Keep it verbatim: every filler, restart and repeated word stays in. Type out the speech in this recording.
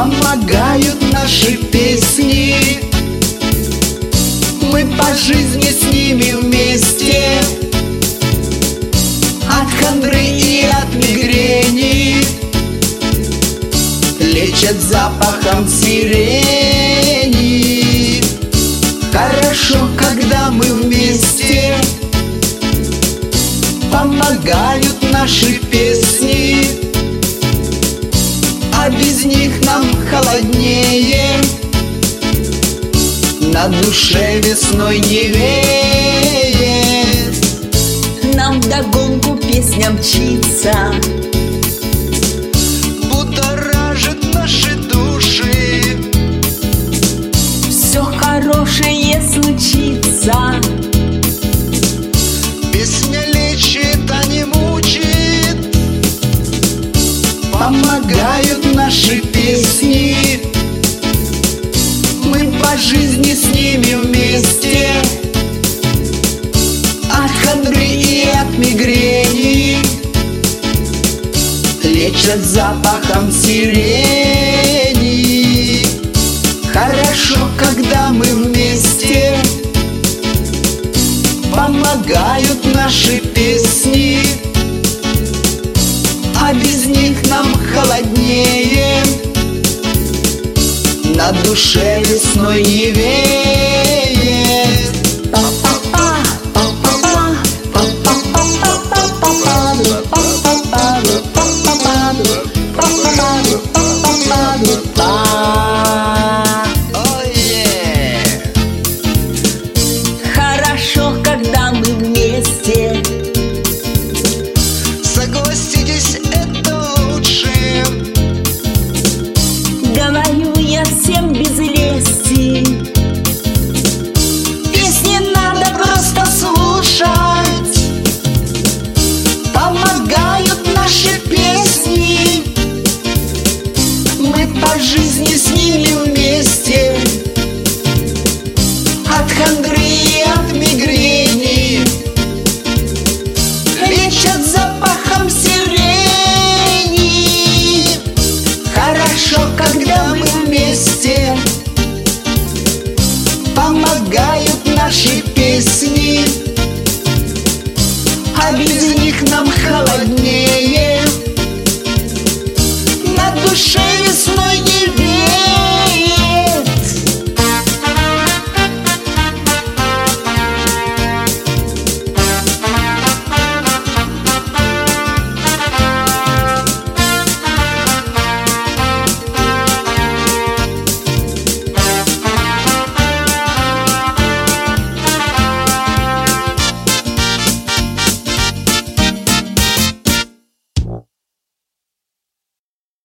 помогают наши песни. Мы по жизни с ними вместе. От хандры и от мигрени лечат запахом сирени. Хорошо, когда мы вместе, помогают наши песни. А без них нам холоднее, на душе весной не веет. Нам вдогонку песня мчится, будоражит наши души. все хорошее случится. Песня лечит, а не мучит. Помогают наши песни. Мы по жизни с ними вместе. От хандры и от мигрени лечат запахом сирени. Хорошо, когда мы вместе, помогают наши песни. А без них нам холоднее, на душе весной не веет. Хорошо, когда мы вместе. Согласитесь, это лучше. Говорю я всем без лести. Песни надо просто слушать. Помогают наши песни. Мы по жизни с ними вместе. От хандры и от мигрени лечат запахом сирени. Хорошо, когда мы